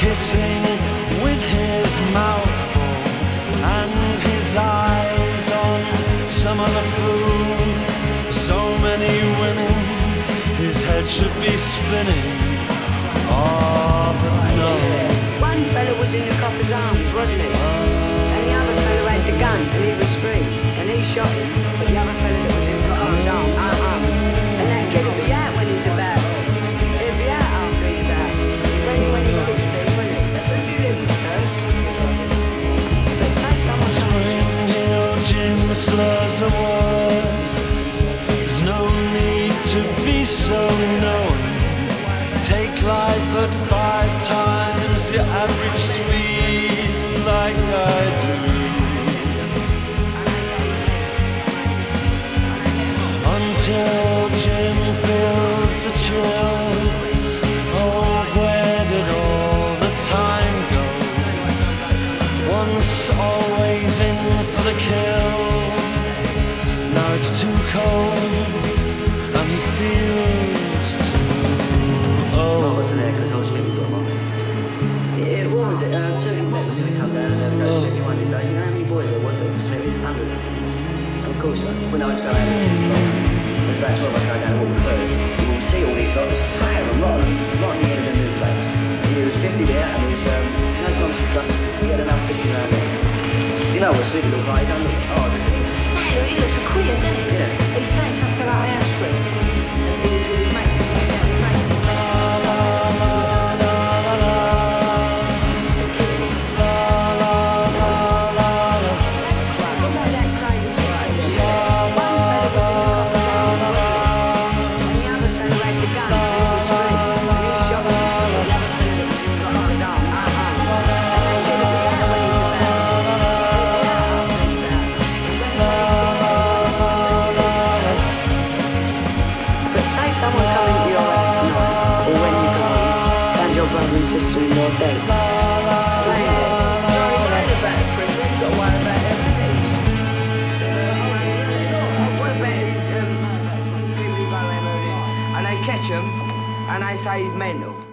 kissing with his mouth full and his eyes on some other fool. So many women, his head should be spinning. Oh, but no. One fella was in the copper's arms, wasn't he? And the other fella had the gun, and he was free. And he shot him, but the other fella that was in the copper's arms, and that kid will be out when he's about. He'll be out after he's about. When he's 16, won't he? That's what you live with first. But say someone Spring Hill Jim slurs the words. There's no need to be so knowing. Take life at 5 times your average speed, like I do. Until Jim feels the chill. Oh, where did all the time go? Once always in for the kill. Now it's too cold, and he feels too old. I wasn't there because I was speaking to him. It was, Turkey Pop was going to come down and go to Smithy one of these days. You know how many boys there was at Smithy's? 100. Of course, when I was going out at 2 o'clock, there's about 12 of us going down to walk first. You will see all these lots, a lot of the end of the new place. And there was 50 there, and there was, you know, Thompson's Club, he had another 50 around there. You know what Smithy looked like, he don't look hard, does he? No, he looks a queer, doesn't he? Yeah. He's saying something like our street. And he's with his mate. His mate. Sister-in-law date. And they catch him and they say he's mental.